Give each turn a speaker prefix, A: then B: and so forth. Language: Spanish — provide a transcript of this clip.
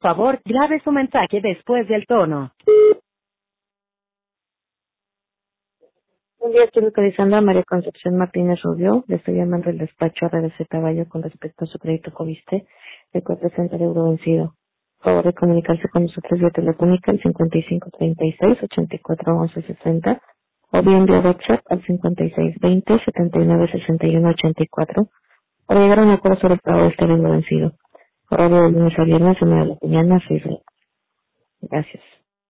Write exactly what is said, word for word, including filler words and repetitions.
A: favor, grabe su mensaje después del tono.
B: Un día estoy localizando a María Concepción Martínez Rubio. Le estoy llamando el despacho a R D C Caballo con respecto a su crédito Coviste, el cual presenta el euro vencido. Por favor de comunicarse con nosotros vía telefónica al cincuenta y cinco treinta y seis ochenta y cuatro once sesenta o bien vía WhatsApp al cincuenta y seis veinte setenta y nueve sesenta y uno ochenta y cuatro para llegar a un acuerdo sobre el pago de este euro vencido. Horario de lunes a viernes, de nueve de la mañana a seis de la tarde. Gracias.